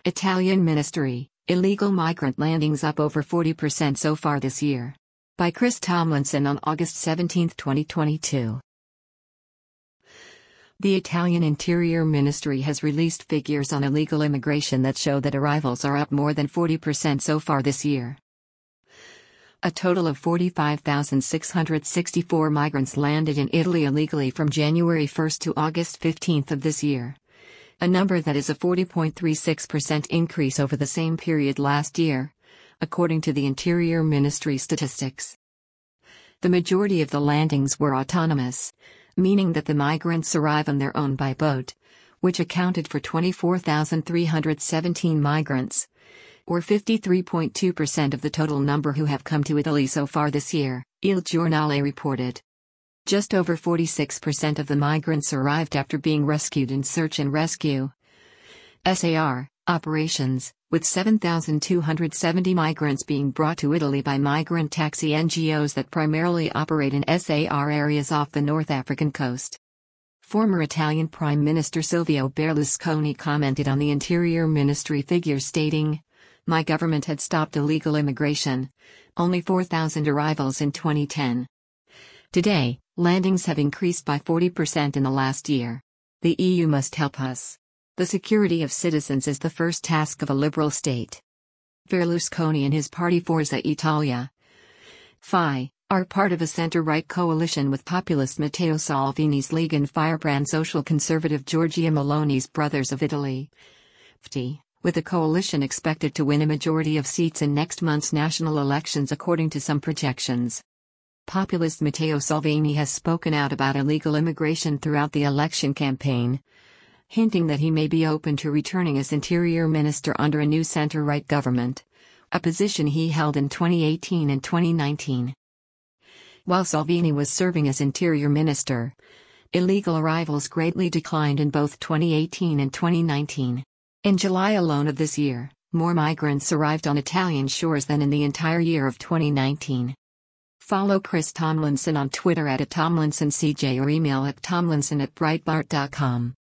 Italian Ministry, illegal migrant landings up over 40% so far this year. By Chris Tomlinson on August 17, 2022. The Italian Interior Ministry has released figures on illegal immigration that show that arrivals are up more than 40% so far this year. A total of 45,664 migrants landed in Italy illegally from January 1 to August 15 of this year. A number that is a 40.36% increase over the same period last year, according to the Interior Ministry statistics. The majority of the landings were autonomous, meaning that the migrants arrive on their own by boat, which accounted for 24,317 migrants, or 53.2% of the total number who have come to Italy so far this year, Il Giornale reported. Just over 46% of the migrants arrived after being rescued in search and rescue (SAR) operations, with 7,270 migrants being brought to Italy by migrant taxi NGOs that primarily operate in SAR areas off the North African coast. Former Italian Prime Minister Silvio Berlusconi commented on the Interior Ministry figures stating, "My government had stopped illegal immigration, only 4,000 arrivals in 2010. Today, landings have increased by 40% in the last year. The EU must help us. The security of citizens is the first task of a liberal state." Berlusconi and his party Forza Italia (FI) are part of a center-right coalition with populist Matteo Salvini's League and firebrand social conservative Giorgia Meloni's Brothers of Italy (FTI), with the coalition expected to win a majority of seats in next month's national elections according to some projections. Populist Matteo Salvini has spoken out about illegal immigration throughout the election campaign, hinting that he may be open to returning as Interior Minister under a new center-right government, a position he held in 2018 and 2019. While Salvini was serving as Interior Minister, illegal arrivals greatly declined in both 2018 and 2019. In July alone of this year, more migrants arrived on Italian shores than in the entire year of 2019. Follow Chris Tomlinson on Twitter @TomlinsonCJ or email at tomlinson@breitbart.com.